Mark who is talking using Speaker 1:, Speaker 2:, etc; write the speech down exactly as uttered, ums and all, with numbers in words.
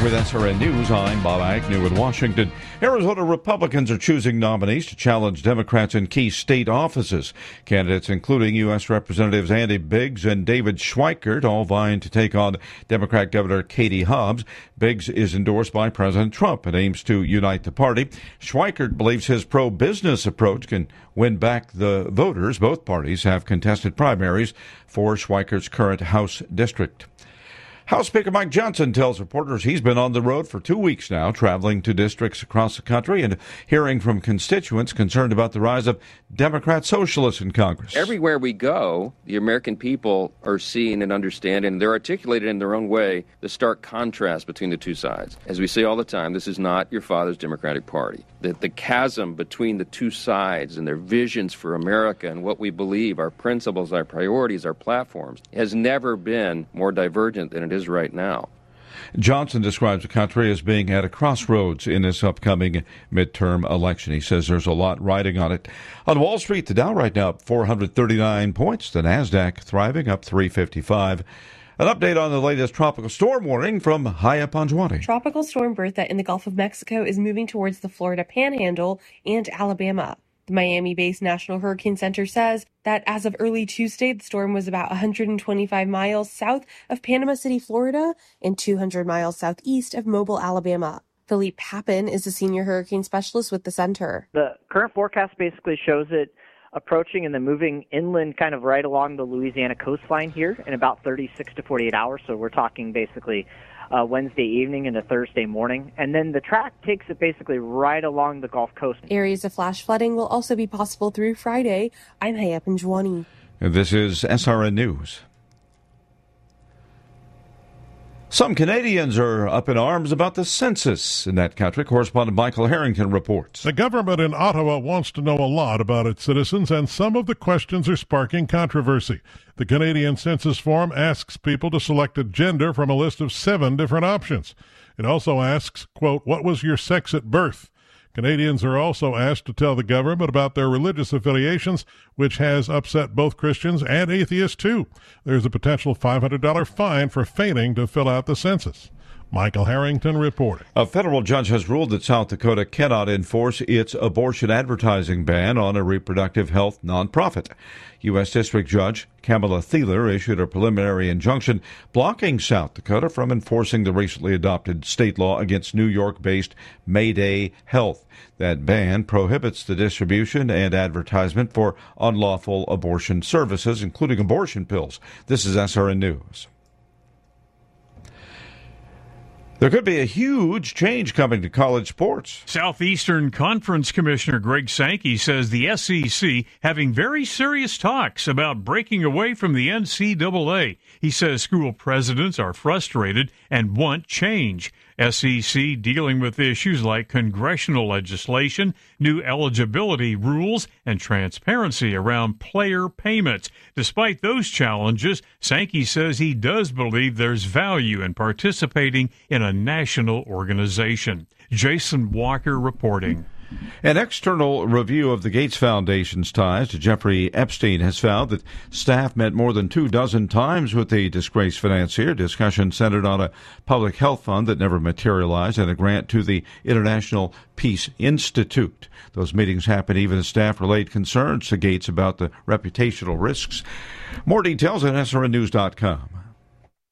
Speaker 1: with S R N News, I'm Bob Agnew in Washington. Arizona Republicans are choosing nominees to challenge Democrats in key state offices. Candidates including U S Representatives Andy Biggs and David Schweikert, all vying to take on Democrat Governor Katie Hobbs. Biggs is endorsed by President Trump and aims to unite the party. Schweikert believes his pro-business approach can win back the voters. Both parties have contested primaries for Schweikert's current House district. House Speaker Mike Johnson tells reporters he's been on the road for two weeks now, traveling to districts across the country and hearing from constituents concerned about the rise of Democrat socialists in Congress.
Speaker 2: Everywhere we go, the American people are seeing and understanding, and they're articulated in their own way, the stark contrast between the two sides. As we say all the time, this is not your father's Democratic Party. The, the chasm between the two sides and their visions for America and what we believe, our principles, our priorities, our platforms, has never been more divergent than it is right now.
Speaker 1: Johnson describes the country as being at a crossroads in this upcoming midterm election. He says there's a lot riding on it. On Wall Street, the Dow right now up four hundred thirty-nine points. The Nasdaq thriving up three fifty-five. An update on the latest tropical storm warning from Haya Panjwani.
Speaker 3: Tropical storm Bertha in the Gulf of Mexico is moving towards the Florida Panhandle and Alabama. The Miami-based National Hurricane Center says that as of early Tuesday, the storm was about one hundred twenty-five miles south of Panama City, Florida, and two hundred miles southeast of Mobile, Alabama. Philippe Papin is a senior hurricane specialist with the center.
Speaker 4: The current forecast basically shows it approaching and then moving inland kind of right along the Louisiana coastline here in about thirty-six to forty-eight hours. So we're talking basically Uh, Wednesday evening into Thursday morning. And then the track takes it basically right along the Gulf Coast.
Speaker 3: Areas of flash flooding will also be possible through Friday. I'm Haya Panjwani.
Speaker 1: This is S R N News. Some Canadians are up in arms about the census in that country. Correspondent Michael Harrington reports.
Speaker 5: The government in Ottawa wants to know a lot about its citizens, and some of the questions are sparking controversy. The Canadian census form asks people to select a gender from a list of seven different options. It also asks, quote, what was your sex at birth? Canadians are also asked to tell the government about their religious affiliations, which has upset both Christians and atheists, too. There's a potential five hundred dollars fine for failing to fill out the census. Michael Harrington reporting.
Speaker 1: A federal judge has ruled that South Dakota cannot enforce its abortion advertising ban on a reproductive health nonprofit. U S District Judge Kamala Thieler issued a preliminary injunction blocking South Dakota from enforcing the recently adopted state law against New York-based Mayday Health. That ban prohibits the distribution and advertisement for unlawful abortion services, including abortion pills. This is S R N News. There could be a huge change coming to college sports.
Speaker 6: Southeastern Conference Commissioner Greg Sankey says the S E C having very serious talks about breaking away from the N C double A. He says school presidents are frustrated and want change. S E C dealing with issues like congressional legislation, new eligibility rules, and transparency around player payments. Despite those challenges, Sankey says he does believe there's value in participating in a national organization. Jason Walker reporting.
Speaker 1: An external review of the Gates Foundation's ties to Jeffrey Epstein has found that staff met more than two dozen times with the disgraced financier. Discussion centered on a public health fund that never materialized and a grant to the International Peace Institute. Those meetings happened even as staff relayed concerns to Gates about the reputational risks. More details at S R N news dot com.